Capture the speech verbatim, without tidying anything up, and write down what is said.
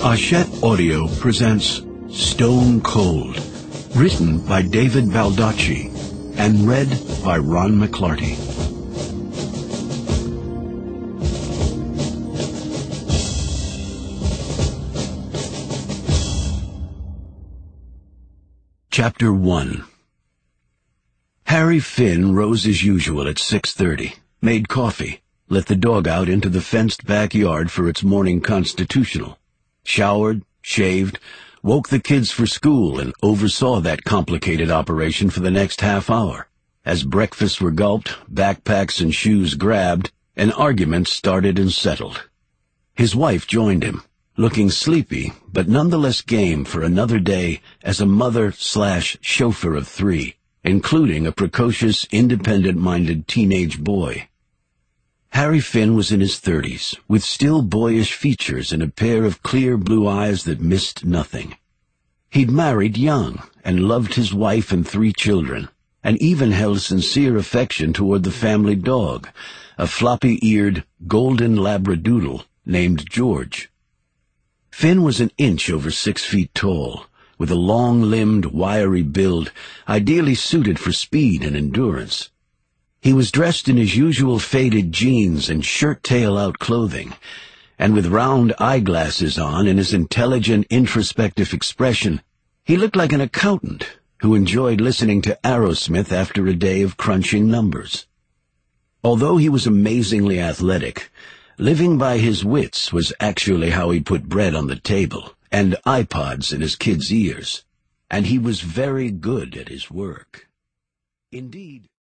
Hachette Audio presents Stone Cold, written by David Baldacci and read by Ron McClarty. Chapter one. Harry Finn rose as usual at six thirty, made coffee, let the dog out into the fenced backyard for its morning constitutional, showered, shaved, woke the kids for school, and oversaw that complicated operation for the next half hour. As breakfasts were gulped, backpacks and shoes grabbed, and arguments started and settled. His wife joined him, looking sleepy, but nonetheless game for another day as a mother-slash-chauffeur of three, including a precocious, independent-minded teenage boy. Harry Finn was in his thirties, with still boyish features and a pair of clear blue eyes that missed nothing. He'd married young and loved his wife and three children, and even held sincere affection toward the family dog, a floppy-eared, golden labradoodle named George. Finn was an inch over six feet tall, with a long-limbed, wiry build, ideally suited for speed and endurance. He was dressed in his usual faded jeans and shirt-tail-out clothing, and with round eyeglasses on and his intelligent, introspective expression, he looked like an accountant who enjoyed listening to Aerosmith after a day of crunching numbers. Although he was amazingly athletic, living by his wits was actually how he put bread on the table and iPods in his kids' ears, and he was very good at his work. Indeed,